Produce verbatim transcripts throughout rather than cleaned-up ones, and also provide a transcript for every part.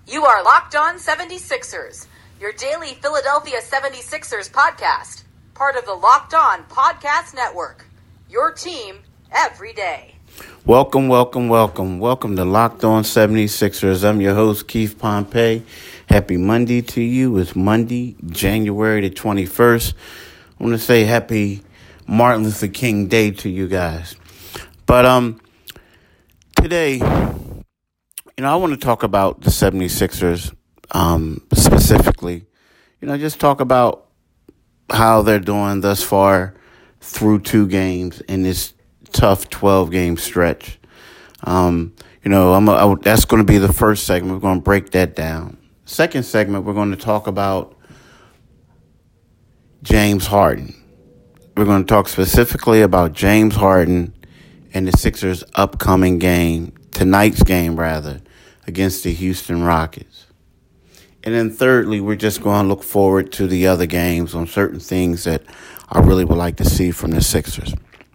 You are Locked On seventy-sixers, your daily Philadelphia seventy-sixers podcast, part of the Locked On Podcast Network, your team every day. Welcome, welcome, welcome. Welcome to Locked On seventy-sixers. I'm your host, Keith Pompey. Happy Monday to you. It's Monday, January the twenty-first. I want to say happy Martin Luther King Day to you guys. But um, today, you know, I want to talk about the seventy-sixers um, specifically. You know, just talk about how they're doing thus far through two games in this tough twelve-game stretch. Um, you know, I'm a, I, that's going to be the first segment. We're going to break that down. Second segment, we're going to talk about James Harden. We're going to talk specifically about James Harden and the Sixers' upcoming game, tonight's game rather, against the Houston Rockets. And then thirdly, we're just going to look forward to the other games on certain things that I really would like to see from the Sixers.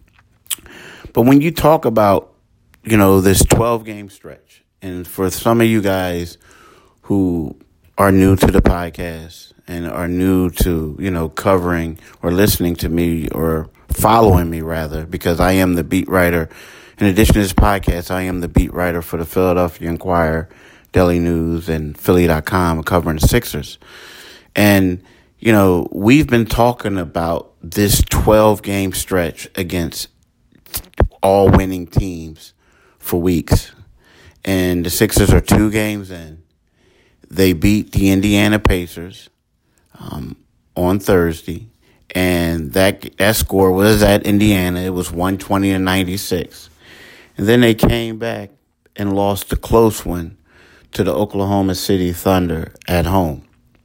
But when you talk about, you know, this twelve-game stretch, and for some of you guys who are new to the podcast and are new to, you know, covering or listening to me or following me, rather, because I am the beat writer. In addition to this podcast, I am the beat writer for the Philadelphia Inquirer, Daily News, and Philly dot com covering the Sixers. And, you know, we've been talking about this twelve-game stretch against all winning teams for weeks. And the Sixers are two games in. They beat the Indiana Pacers um, on Thursday, and that that score was at Indiana. It was one twenty to ninety-six. And then they came back and lost a close one to the Oklahoma City Thunder at home.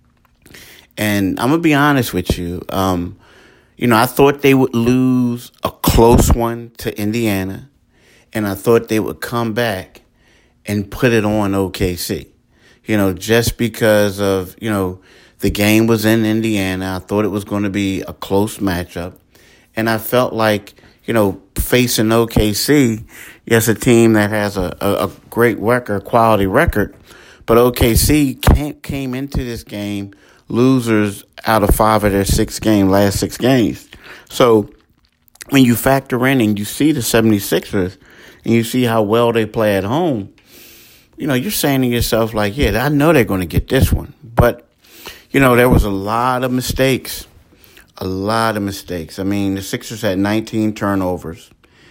And I'm going to be honest with you. Um, you know, I thought they would lose a close one to Indiana, and I thought they would come back and put it on O K C. You know, just because of, you know, the game was in Indiana. I thought it was going to be a close matchup. And I felt like, you know, facing O K C, yes, a team that has a, a, a great record, quality record, but O K C came, came into this game losers out of five of their six game, last six games. So when you factor in and you see the seventy-sixers and you see how well they play at home, you know, you're saying to yourself, like, yeah, I know they're going to get this one. But, you know, there was a lot of mistakes, a lot of mistakes. I mean, the Sixers had nineteen turnovers.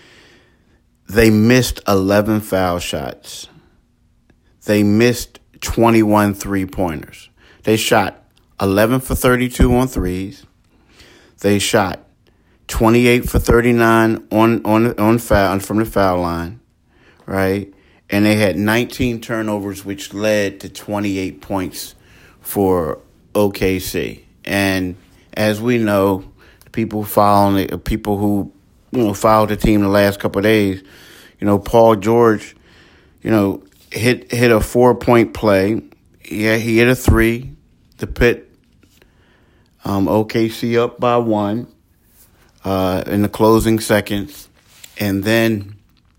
They missed eleven foul shots. They missed twenty-one three-pointers. They shot eleven for thirty-two on threes. They shot twenty-eight for thirty-nine on, on, on foul, from the foul line, right? And they had nineteen turnovers, which led to twenty-eight points for O K C. And as we know, people following it, people who, you know, followed the team the last couple of days, you know, Paul George, you know, hit hit a four-point play. Yeah, he hit a three to put um, O K C up by one uh, in the closing seconds. And then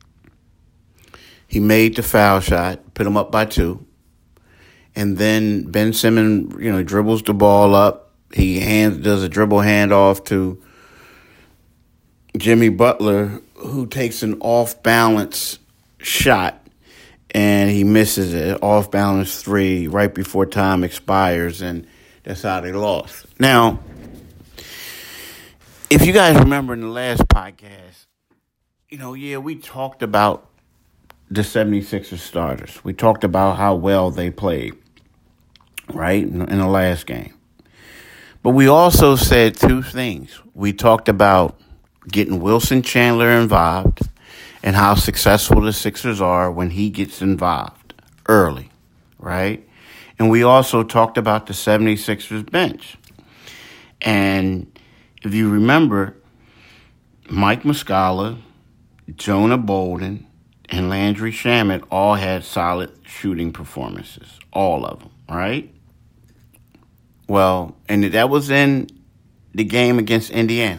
he made the foul shot, put him up by two. And then Ben Simmons, you know, dribbles the ball up. He hands, does a dribble handoff to Jimmy Butler, who takes an off-balance shot, and he misses it, off-balance three, right before time expires, and that's how they lost. Now, if you guys remember in the last podcast, you know, yeah, we talked about the seventy-sixers starters. We talked about how well they played, right, in, in the last game. But we also said two things. We talked about getting Wilson Chandler involved and how successful the Sixers are when he gets involved early, right? And we also talked about the seventy-sixers bench. And if you remember, Mike Muscala, Jonah Bolden, and Landry Shamet all had solid shooting performances, all of them, right? Well, and that was in the game against Indiana.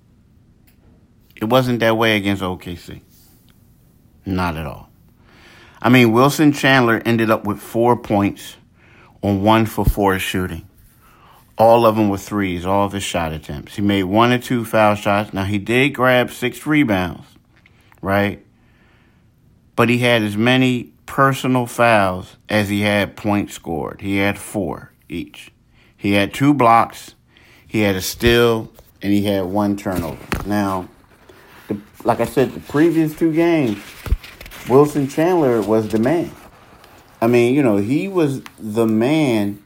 It wasn't that way against O K C. Not at all. I mean, Wilson Chandler ended up with four points on one for four shooting. All of them were threes, all of his shot attempts. He made one or two foul shots. Now, he did grab six rebounds, right? But he had as many personal fouls as he had points scored. He had four each. He had two blocks, he had a steal, and he had one turnover. Now, the, like I said, the previous two games, Wilson Chandler was the man. I mean, you know, he was the man,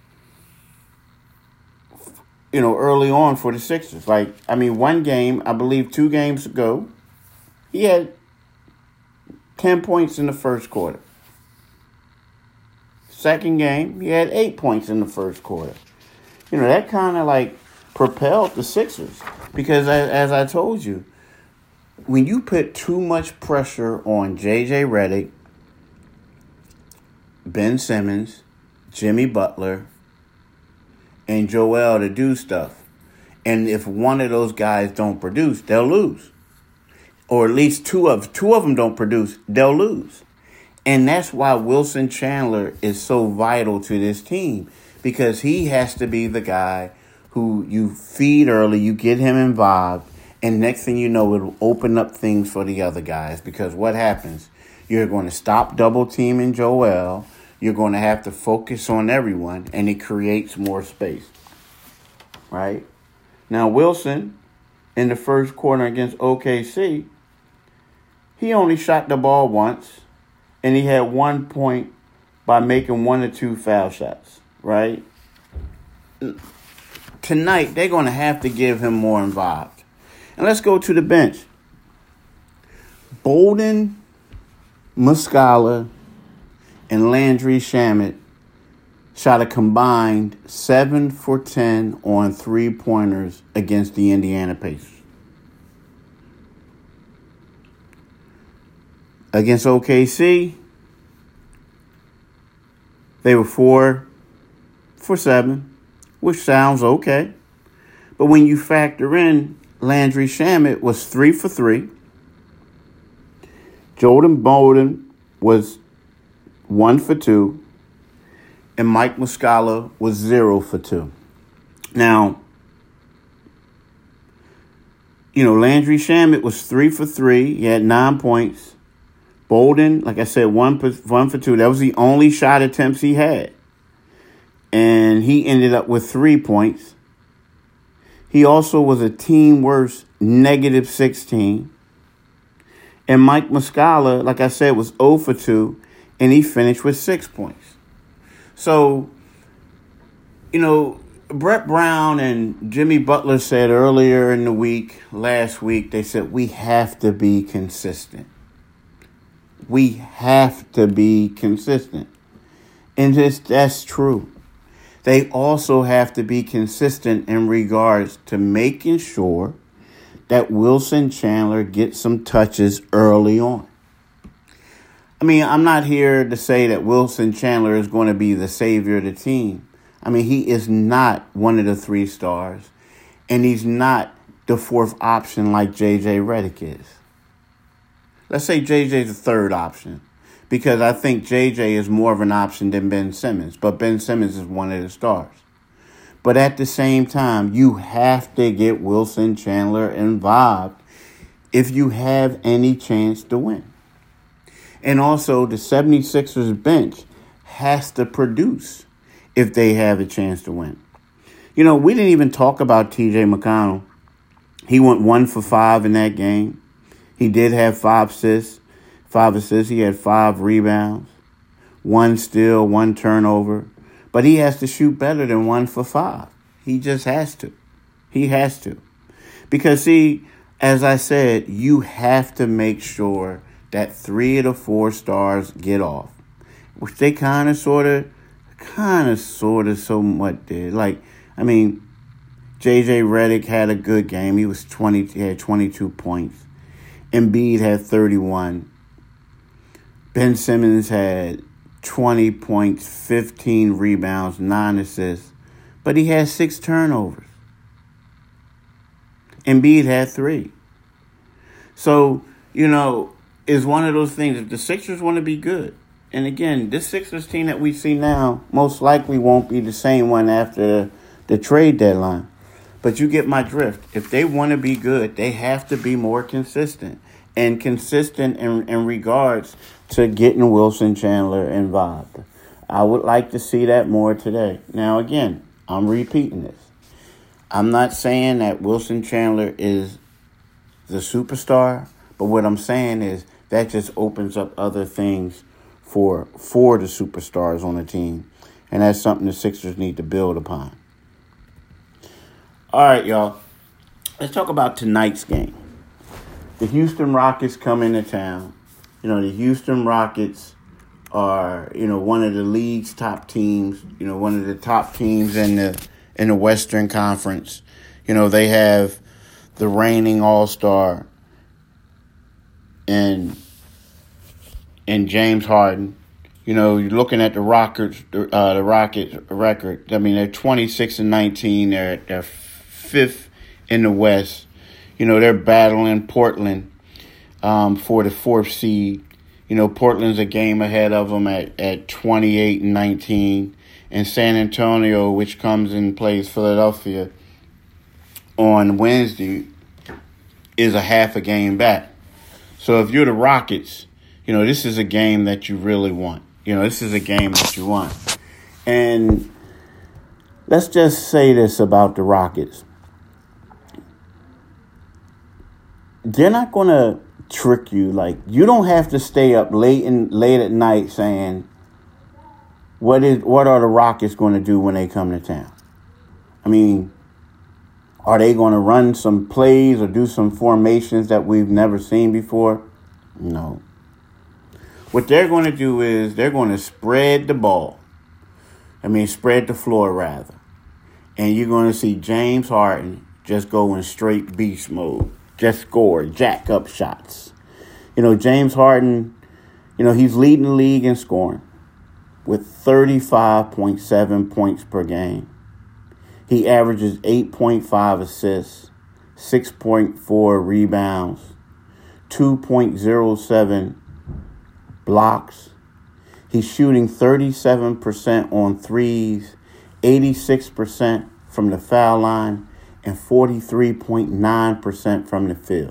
you know, early on for the Sixers. Like, I mean, one game, I believe two games ago, he had ten points in the first quarter. Second game, he had eight points in the first quarter. You know, that kind of like propelled the Sixers. Because as, as I told you, when you put too much pressure on J J Redick, Ben Simmons, Jimmy Butler, and Joel to do stuff, and if one of those guys don't produce, they'll lose. Or at least two of two of them don't produce, they'll lose. And that's why Wilson Chandler is so vital to this team, because he has to be the guy who you feed early, you get him involved, and next thing you know, it'll open up things for the other guys. Because what happens? You're going to stop double teaming Joel. You're going to have to focus on everyone, and it creates more space. Right? Now, Wilson, in the first quarter against O K C, he only shot the ball once, and he had one point by making one or two foul shots, right? Tonight, they're going to have to give him more involved. And let's go to the bench. Bolden, Muscala, and Landry Shamet shot a combined seven for ten on three-pointers against the Indiana Pacers. Against O K C, they were four for seven, which sounds okay. But when you factor in Landry Shamet was three for three, Jordan Bolden was one for two, and Mike Muscala was zero for two. Now, you know, Landry Shamet was three for three. He had nine points. Bolden, like I said, one for, one for two. That was the only shot attempts he had. And he ended up with three points. He also was a team worst, negative sixteen. And Mike Muscala, like I said, was zero for two, and he finished with six points. So, you know, Brett Brown and Jimmy Butler said earlier in the week, last week, they said, we have to be consistent. We have to be consistent. And this, that's true. They also have to be consistent in regards to making sure that Wilson Chandler gets some touches early on. I mean, I'm not here to say that Wilson Chandler is going to be the savior of the team. I mean, he is not one of the three stars, and he's not the fourth option like J J Redick is. Let's say J J's the third option, because I think J J is more of an option than Ben Simmons, but Ben Simmons is one of the stars. But at the same time, you have to get Wilson Chandler involved if you have any chance to win. And also, the 76ers bench has to produce if they have a chance to win. You know, we didn't even talk about T J McConnell. He went one for five in that game. He did have five assists. Five assists. He had five rebounds. One steal, one turnover. But he has to shoot better than one for five. He just has to. He has to. Because, see, as I said, you have to make sure that three of the four stars get off. Which they kind of, sort of, kind of, sort of, somewhat did. Like, I mean, J J Redick had a good game. He was twenty. He had twenty-two points. Embiid had thirty-one. Ben Simmons had twenty points, fifteen rebounds, nine assists. But he had six turnovers. Embiid had three. So, you know, is one of those things. If the Sixers want to be good, and again, this Sixers team that we see now most likely won't be the same one after the, the trade deadline. But you get my drift. If they want to be good, they have to be more consistent. And consistent in, in regards to getting Wilson Chandler involved. I would like to see that more today. Now, again, I'm repeating this. I'm not saying that Wilson Chandler is the superstar, but what I'm saying is that just opens up other things for for the superstars on the team. And that's something the Sixers need to build upon. All right, y'all. Let's talk about tonight's game. The Houston Rockets come into town. You know, the Houston Rockets are, you know, one of the league's top teams. You know, one of the top teams in the in the Western Conference. You know, they have the reigning All-Star and and James Harden. You know, you're looking at the Rockets, uh, the Rockets record. I mean, they're twenty-six and nineteen. They're they're fifth in the West. You know, they're battling Portland um, for the fourth seed. You know, Portland's a game ahead of them at, at twenty-eight and nineteen. And San Antonio, which comes and plays Philadelphia on Wednesday, is a half a game back. So if you're the Rockets, you know, this is a game that you really want. You know, this is a game that you want. And let's just say this about the Rockets. They're not going to trick you. Like, you don't have to stay up late and late at night saying, what is what are the Rockets going to do when they come to town? I mean, are they going to run some plays or do some formations that we've never seen before? No. What they're going to do is they're going to spread the ball. I mean, spread the floor, rather. And you're going to see James Harden just go in straight beast mode. Just score, jack up shots. You know, James Harden, you know, he's leading the league in scoring with thirty-five point seven points per game. He averages eight point five assists, six point four rebounds, two point oh seven blocks. He's shooting thirty-seven percent on threes, eighty-six percent from the foul line, and forty-three point nine percent from the field.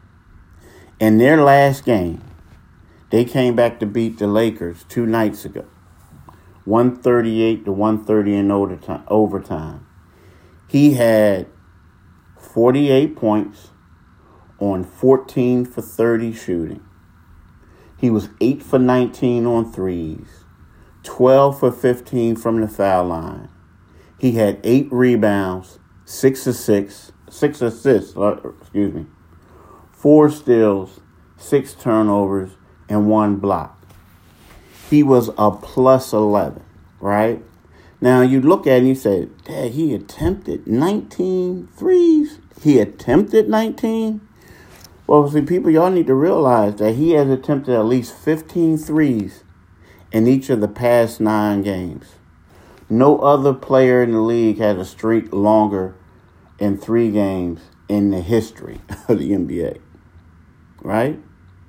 In their last game, they came back to beat the Lakers two nights ago, one thirty-eight to one thirty in overtime. He had forty-eight points on fourteen for thirty shooting. He was eight for nineteen on threes, twelve for fifteen from the foul line. He had eight rebounds, six assists, six assists, excuse me, four steals, six turnovers, and one block. He was a plus eleven, right? Now, you look at it and you say, Dad, he attempted nineteen threes. He attempted nineteen? Well, see, people, y'all need to realize that he has attempted at least fifteen threes in each of the past nine games. No other player in the league had a streak longer in three games in the history of the N B A. Right?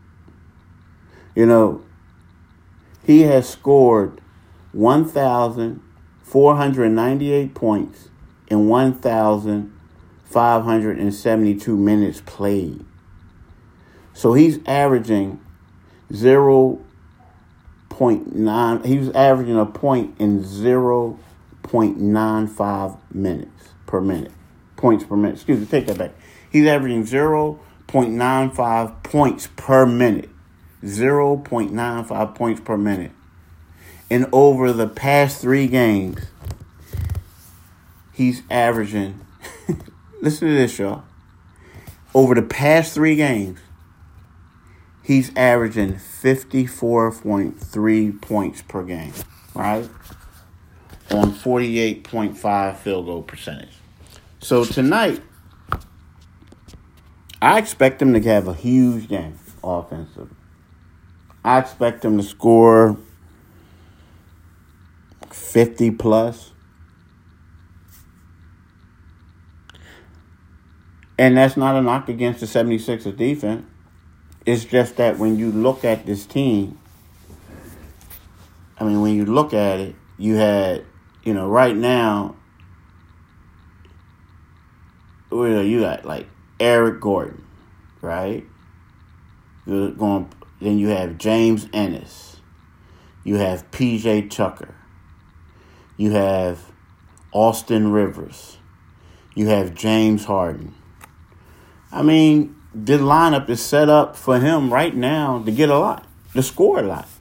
You know, he has scored one thousand four hundred ninety-eight points in one thousand five hundred seventy-two minutes played. So he's averaging zero point nine. He was averaging a point in zero point nine five minutes per minute. Points per minute. Excuse me, take that back. He's averaging zero point nine five points per minute. zero point nine five points per minute. And over the past three games, he's averaging, listen to this, y'all. Over the past three games, he's averaging fifty-four point three points per game, right? On forty-eight point five field goal percentage. So tonight, I expect him to have a huge game offensively. I expect him to score fifty plus. And that's not a knock against the seventy-sixers defense. It's just that when you look at this team, I mean, when you look at it, you had, you know, right now, you got like Eric Gordon, right? You're going, then you have James Ennis. You have P J Tucker. You have Austin Rivers. You have James Harden. I mean, the lineup is set up for him right now to get a lot, to score a lot.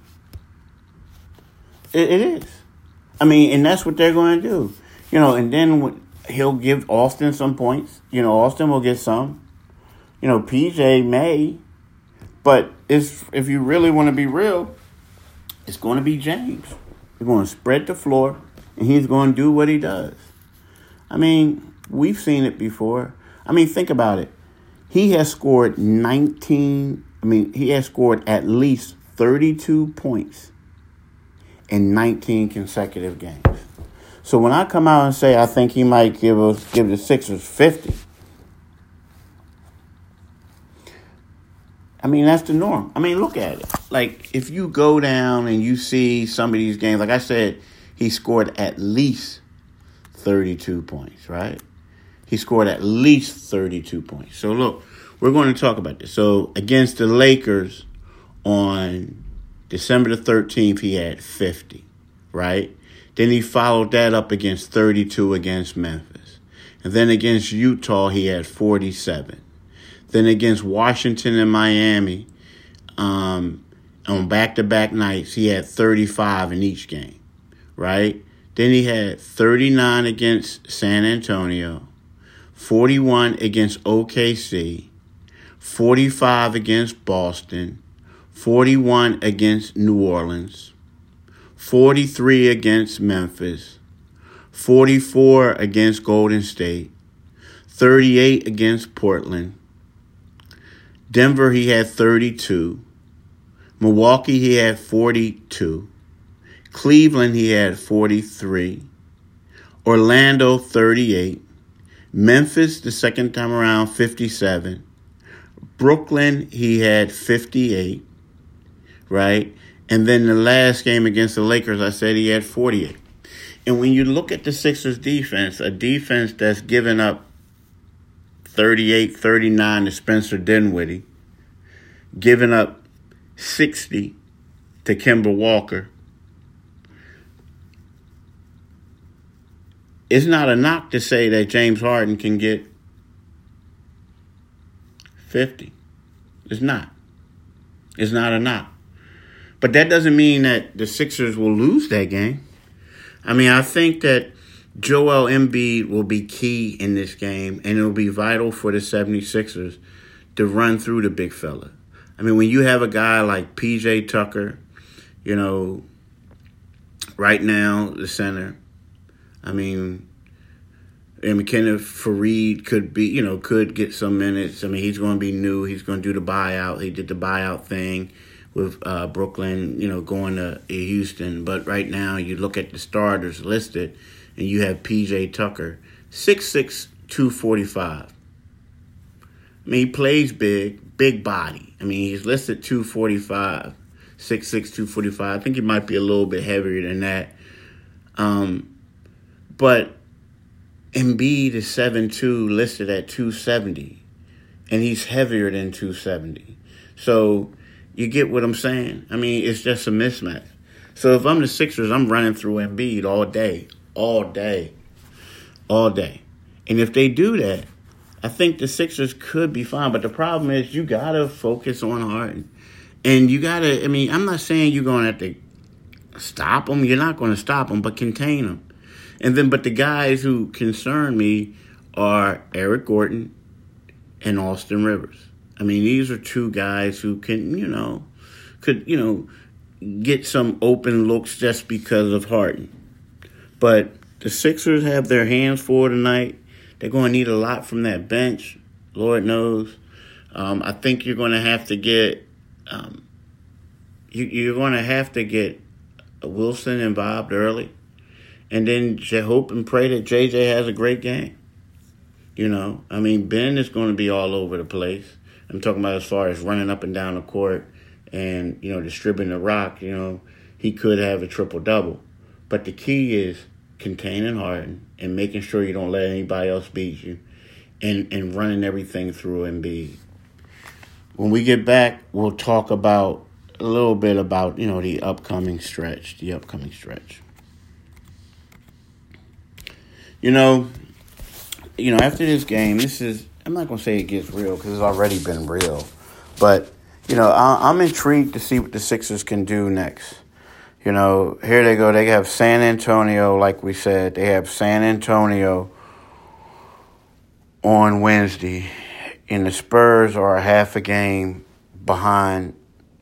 It, it is. I mean, and that's what they're going to do. You know, and then he'll give Austin some points. You know, Austin will get some. You know, P J may. But it's, if you really want to be real, it's going to be James. He's going to spread the floor, and he's going to do what he does. I mean, we've seen it before. I mean, think about it. He has scored nineteen, I mean, he has scored at least thirty-two points in nineteen consecutive games. So when I come out and say I think he might give us give the Sixers fifty, I mean, that's the norm. I mean, look at it. Like, if you go down and you see some of these games, like I said, he scored at least thirty-two points, right? He scored at least thirty-two points. So, look, we're going to talk about this. So, against the Lakers on December the thirteenth, he had fifty, right? Then he followed that up against thirty-two against Memphis. And then against Utah, he had forty-seven. Then against Washington and Miami, um, on back-to-back nights, he had thirty-five in each game, right? Then he had thirty-nine against San Antonio, forty-one against O K C, forty-five against Boston, forty-one against New Orleans, forty-three against Memphis, forty-four against Golden State, thirty-eight against Portland. Denver, he had thirty-two. Milwaukee, he had forty-two. Cleveland, he had forty-three. Orlando, thirty-eight. Memphis, the second time around, fifty-seven. Brooklyn, he had fifty-eight, right? And then the last game against the Lakers, I said he had forty-eight. And when you look at the Sixers defense, a defense that's given up thirty-eight, thirty-nine to Spencer Dinwiddie, giving up sixty to Kemba Walker, it's not a knock to say that James Harden can get fifty. It's not. It's not a knock. But that doesn't mean that the Sixers will lose that game. I mean, I think that Joel Embiid will be key in this game, and it'll be vital for the seventy-sixers to run through the big fella. I mean, when you have a guy like P J Tucker, you know, right now, the center, I mean, and Kenneth Faried could be, you know, could get some minutes. I mean, he's going to be new. He's going to do the buyout. He did the buyout thing with uh, Brooklyn, you know, going to Houston. But right now, you look at the starters listed, and you have P J Tucker, six six, two forty-five. I mean, he plays big, big body. I mean, he's listed two forty-five, six six, two forty-five. I think he might be a little bit heavier than that. Um, but Embiid is seven two, listed at two seventy, and he's heavier than two seventy. So you get what I'm saying? I mean, it's just a mismatch. So if I'm the Sixers, I'm running through Embiid all day, all day, all day. And if they do that, I think the Sixers could be fine. But the problem is you got to focus on Harden. And you got to, I mean, I'm not saying you're going to have to stop him. You're not going to stop him, but contain him. And then, but the guys who concern me are Eric Gordon and Austin Rivers. I mean, these are two guys who can, you know, could, you know, get some open looks just because of Harden. But the Sixers have their hands full tonight. They're going to need a lot from that bench, Lord knows. Um, I think you're going to have to get, um, you, you're going to have to get Wilson involved early. And then hope and pray that J J has a great game. You know, I mean, Ben is going to be all over the place. I'm talking about as far as running up and down the court and, you know, distributing the rock, you know, he could have a triple-double. But the key is containing Harden and making sure you don't let anybody else beat you and, and running everything through Embiid. When we get back, we'll talk about a little bit about, you know, the upcoming stretch, the upcoming stretch. You know, you know, after this game, this is, I'm not going to say it gets real because it's already been real. But, you know, I, I'm intrigued to see what the Sixers can do next. You know, here they go. They have San Antonio, like we said. They have San Antonio on Wednesday. And the Spurs are a half a game behind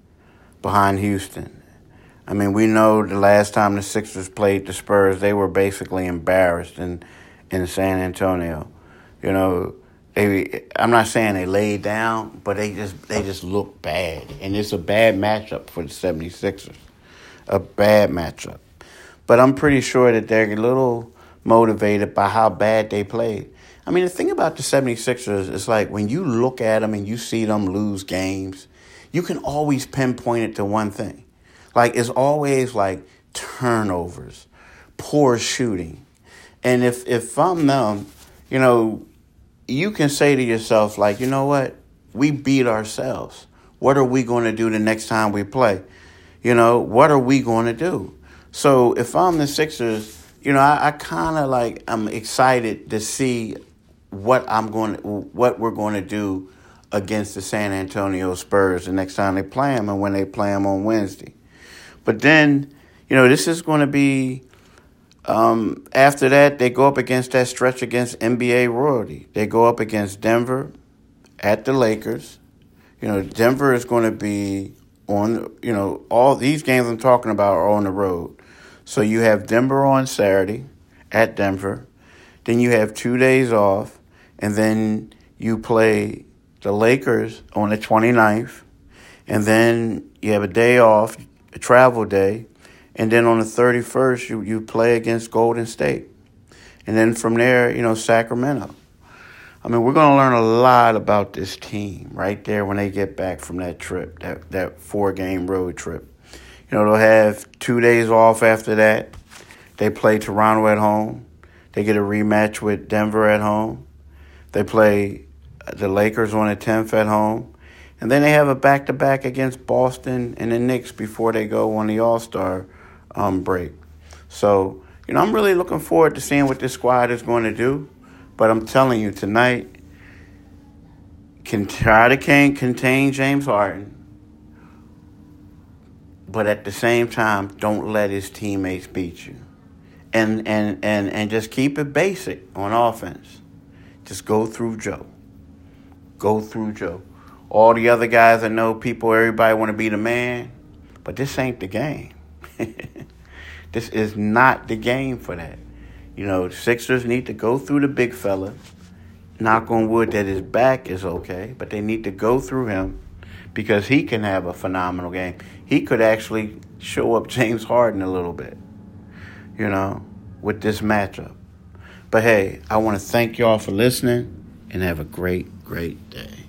behind Houston. I mean, we know the last time the Sixers played the Spurs, they were basically embarrassed in, in San Antonio. You know, they, I'm not saying they laid down, but they just they just look bad. And it's a bad matchup for the seventy-sixers. A bad matchup. But I'm pretty sure that they're a little motivated by how bad they played. I mean, the thing about the seventy-sixers is like when you look at them and you see them lose games, you can always pinpoint it to one thing. Like, it's always like turnovers, poor shooting. And if, if I'm them, you know, you can say to yourself, like, you know what? We beat ourselves. What are we going to do the next time we play? You know, what are we going to do? So if I'm the Sixers, you know, I, I kind of like, I'm excited to see what I'm going to, what we're going to do against the San Antonio Spurs the next time they play them and when they play them on Wednesday. But then, you know, this is going to be, um, after that, they go up against that stretch against N B A royalty. They go up against Denver at the Lakers. You know, Denver is going to be on, you know, all these games I'm talking about are on the road. So you have Denver on Saturday at Denver. Then you have two days off. And then you play the Lakers on the twenty-ninth. And then you have a day off, a travel day. And then on the thirty-first, you, you play against Golden State. And then from there, you know, Sacramento. I mean, we're going to learn a lot about this team right there when they get back from that trip, that, that four-game road trip. You know, they'll have two days off after that. They play Toronto at home. They get a rematch with Denver at home. They play the Lakers on the tenth at home. And then they have a back-to-back against Boston and the Knicks before they go on the All-Star um, break. So, you know, I'm really looking forward to seeing what this squad is going to do. But I'm telling you, tonight, can try to can contain James Harden. But at the same time, don't let his teammates beat you. And, and, and, and just keep it basic on offense. Just go through Joe. Go through Joe. All the other guys I know, people, everybody want to be the man. But this ain't the game. This is not the game for that. You know, Sixers need to go through the big fella. Knock on wood that his back is okay. But they need to go through him because he can have a phenomenal game. He could actually show up James Harden a little bit, you know, with this matchup. But, hey, I want to thank y'all for listening and have a great, great day.